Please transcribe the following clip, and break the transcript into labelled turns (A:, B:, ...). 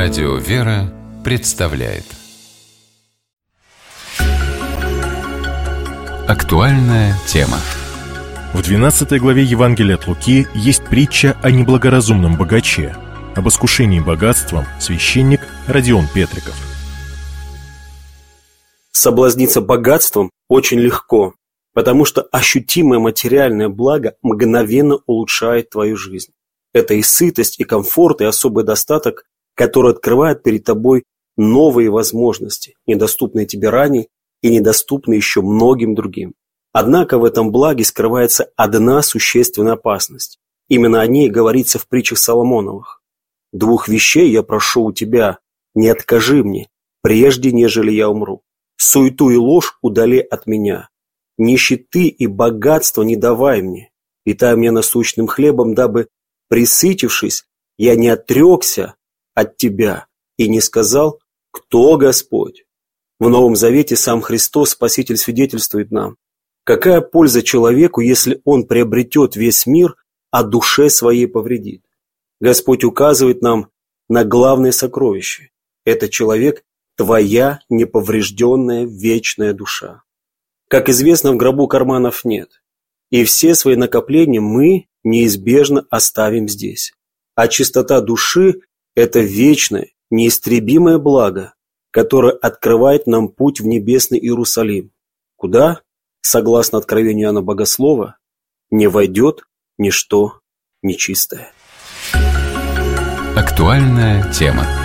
A: Радио «Вера» представляет актуальная тема.
B: В 12 главе Евангелия от Луки есть притча о неблагоразумном богаче. Об искушении богатством священник Родион Петриков.
C: Соблазниться богатством очень легко, потому что ощутимое материальное благо мгновенно улучшает твою жизнь. Это и сытость, и комфорт, и особый достаток, который открывает перед тобой новые возможности, недоступные тебе ранее и недоступные еще многим другим. Однако в этом благе скрывается одна существенная опасность. Именно о ней говорится в притчах Соломоновых. «Двух вещей я прошу у тебя, не откажи мне, прежде нежели я умру. Суету и ложь удали от меня. Нищеты и богатства не давай мне. Питай меня насущным хлебом, дабы, присытившись, я не отрекся от тебя и не сказал, кто Господь». В Новом Завете сам Христос, Спаситель, свидетельствует нам: какая польза человеку, если он приобретет весь мир, а душе своей повредит? Господь указывает нам на главное сокровище. Это человек, твоя неповрежденная вечная душа. Как известно, в гробу карманов нет, и все свои накопления мы неизбежно оставим здесь. А чистота души – это вечное, неистребимое благо, которое открывает нам путь в небесный Иерусалим, куда, согласно откровению Иоанна Богослова, не войдет ничто нечистое.
A: Актуальная тема.